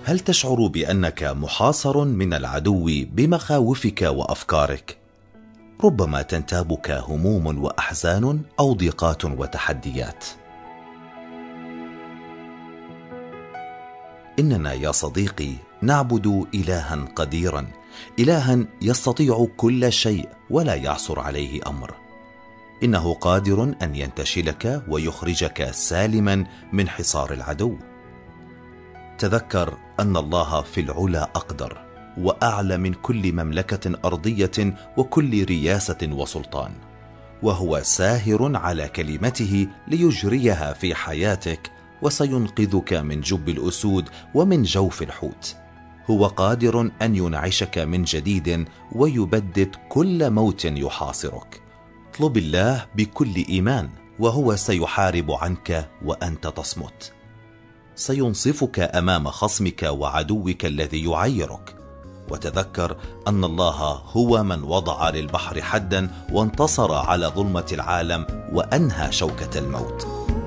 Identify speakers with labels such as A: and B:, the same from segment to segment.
A: هل تشعر بأنك محاصر من العدو بمخاوفك وأفكارك؟ ربما تنتابك هموم وأحزان أو ضيقات وتحديات. إننا يا صديقي نعبد إلها قديرا، إلها يستطيع كل شيء ولا يعصر عليه أمر. إنه قادر أن ينتشلك ويخرجك سالما من حصار العدو. تذكر أن الله في العلا أقدر وأعلى من كل مملكة أرضية وكل رياسة وسلطان، وهو ساهر على كلمته ليجريها في حياتك، وسينقذك من جب الأسود ومن جوف الحوت. هو قادر أن ينعشك من جديد ويبدد كل موت يحاصرك. اطلب الله بكل إيمان وهو سيحارب عنك وأنت تصمت. سينصفك أمام خصمك وعدوك الذي يعيرك. وتذكر أن الله هو من وضع للبحر حدا وانتصر على ظلمة العالم وأنهى شوكة الموت.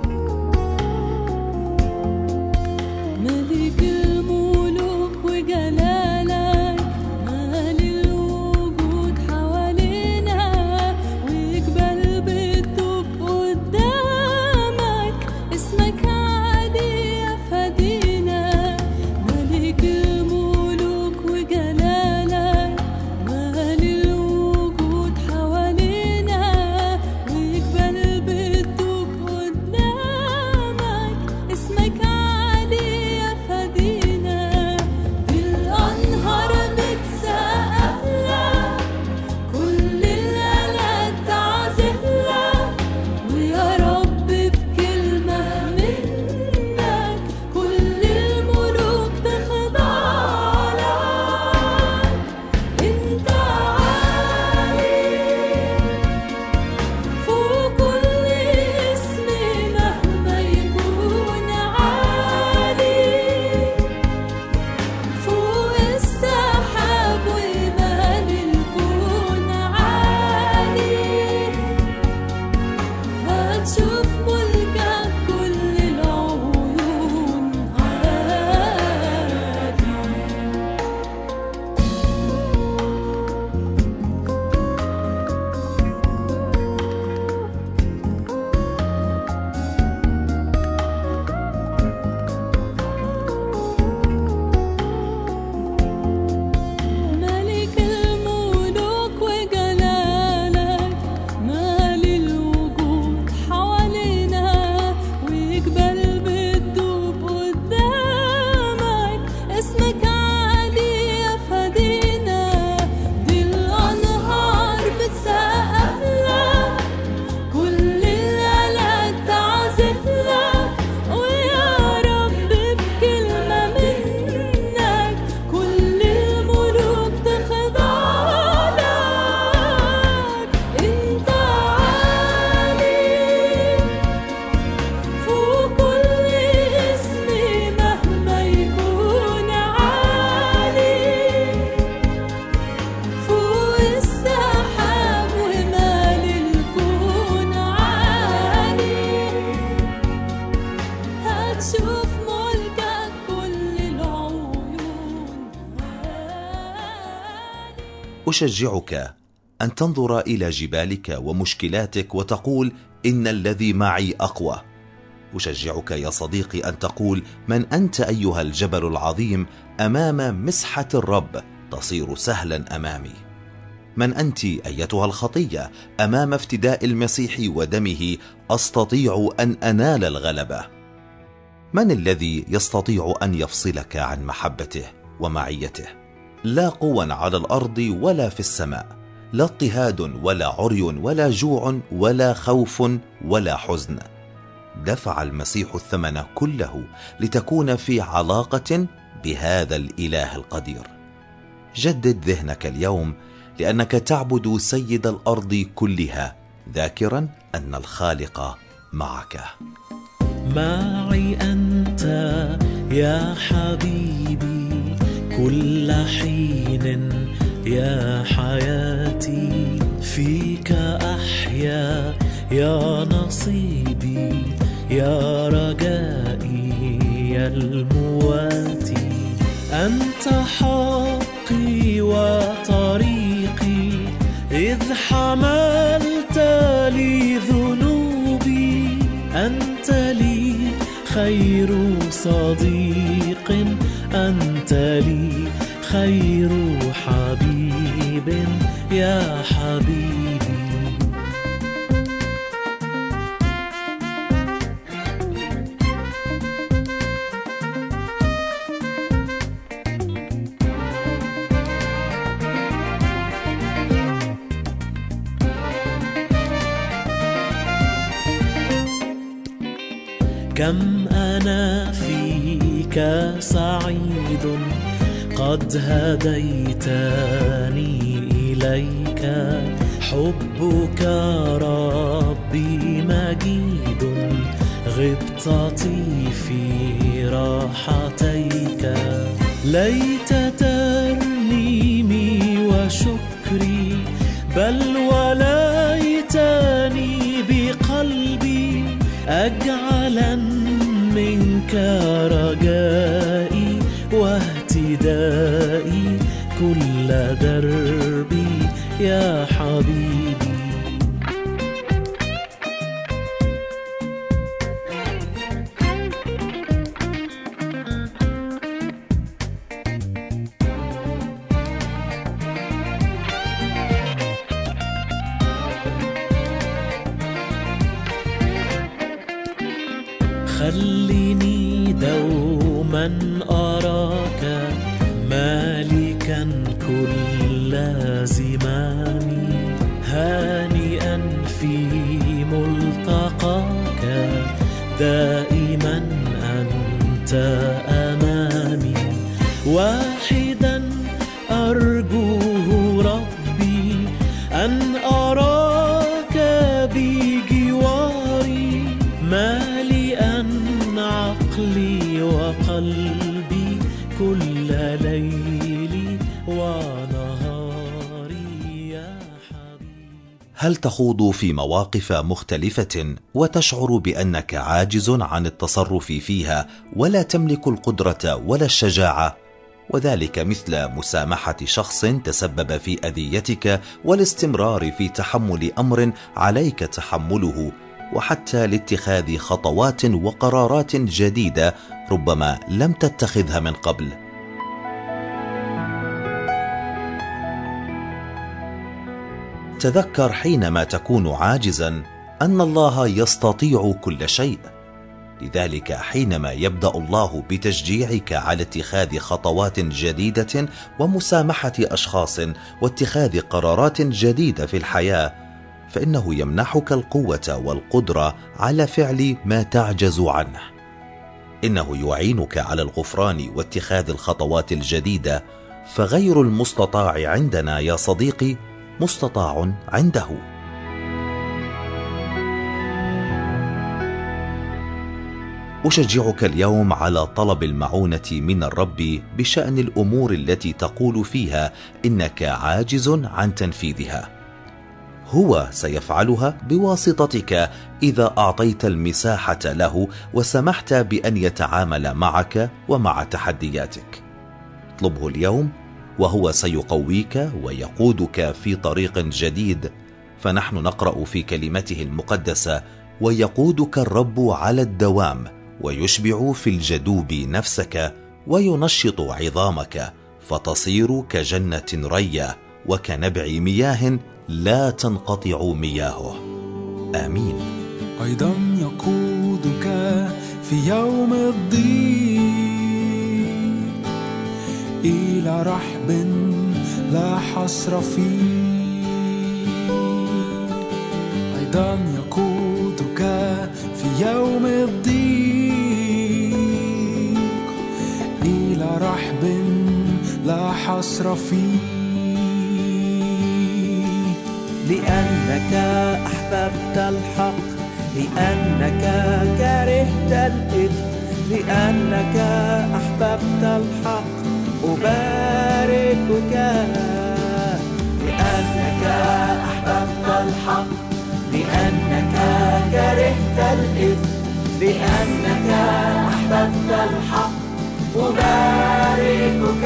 A: أشجعك أن تنظر إلى جبالك ومشكلاتك وتقول إن الذي معي أقوى. أشجعك يا صديقي أن تقول من أنت أيها الجبل العظيم؟ أمام مسحة الرب تصير سهلا أمامي. من أنت أيتها الخطية؟ أمام افتداء المسيح ودمه أستطيع أن أنال الغلبة. من الذي يستطيع أن يفصلك عن محبته ومعيته؟ لا قوة على الأرض ولا في السماء، لا اضطهاد ولا عري ولا جوع ولا خوف ولا حزن. دفع المسيح الثمن كله لتكون في علاقة بهذا الإله القدير. جدد ذهنك اليوم لأنك تعبد سيد الأرض كلها، ذاكرا أن الخالق معك.
B: معي أنت يا حبيبي كل حين يا حياتي، فيك أحيا يا نصيبي يا رجائي يا المواتي. أنت حقي وطريقي، إذ حملت لي ذنوبي. أنت لي خير صديق، أنت لي خير حبيب يا حبيبي. كم أنا فيك سعيد، قد هديتني إليك. حبك ربي مجيد، غبطتي في راحتيك. ليت ترنيمي وشكري، بل وليتني بقلبي. أجعلا منك رجائي واهتدائي كل دربي يا حبيبي. خليني دوما أراك مالكا كل زماني، هانئا في ملتقاك، دائما أنت أمامي. واحدا أرجوه ربي، أن أراك بجواري، مالئا عقلي وقلبي كل ليلي ونهاري يا حبيبي.
A: هل تخوض في مواقف مختلفة وتشعر بأنك عاجز عن التصرف فيها ولا تملك القدرة ولا الشجاعة؟ وذلك مثل مسامحة شخص تسبب في أذيتك والاستمرار في تحمل أمر عليك تحمله، وحتى لاتخاذ خطوات وقرارات جديدة ربما لم تتخذها من قبل. تذكر حينما تكون عاجزا أن الله يستطيع كل شيء. لذلك حينما يبدأ الله بتشجيعك على اتخاذ خطوات جديدة ومسامحة أشخاص واتخاذ قرارات جديدة في الحياة، فإنه يمنحك القوة والقدرة على فعل ما تعجز عنه. إنه يعينك على الغفران واتخاذ الخطوات الجديدة، فغير المستطاع عندنا يا صديقي مستطاع عنده. أشجعك اليوم على طلب المعونة من الرب بشأن الأمور التي تقول فيها إنك عاجز عن تنفيذها. هو سيفعلها بواسطتك إذا أعطيت المساحة له وسمحت بأن يتعامل معك ومع تحدياتك. اطلبه اليوم وهو سيقويك ويقودك في طريق جديد، فنحن نقرأ في كلمته المقدسة: ويقودك الرب على الدوام ويشبع في الجدوب نفسك وينشط عظامك، فتصير كجنة رية وكنبع مياه لا تنقطع مياهه. آمين.
C: أيضا يقودك في يوم الضيق إلى رحب لا حصر فيه. أيضا يقودك في يوم الضيق إلى رحب لا حصر فيه.
D: لأنك أحببت الحق، لأنك كرهت الإثم، لأنك أحببت الحق أباركك. لأنك أحببت الحق، لأنك كرهت الإثم، لأنك أحببت الحق أباركك.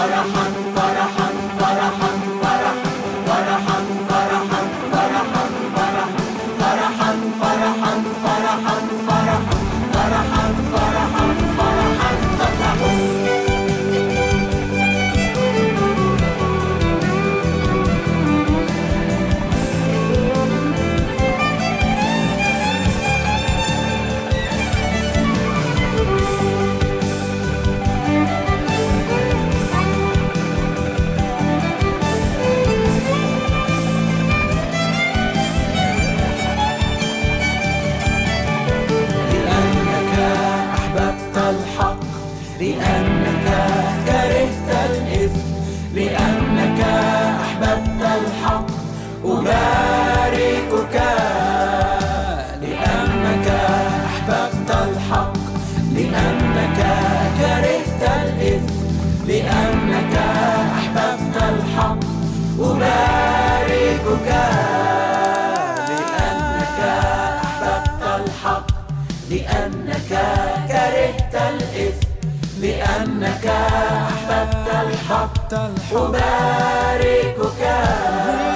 D: فرحا فرحا فرحا فرحا فرحا فرحا فرحا فرحا فرحا فرحا فرحا فرحا فرحا فرحا تفرحوا. لأنك كرهت الإثم لأنك أحببت الحق أباركك لأنك أحببت الحق لأنك كرهت الإثم لأنك أحببت الحق أباركك لأنك أحببت الحق لأنك كرهت الإثم لأنك أحببت الحق أباركك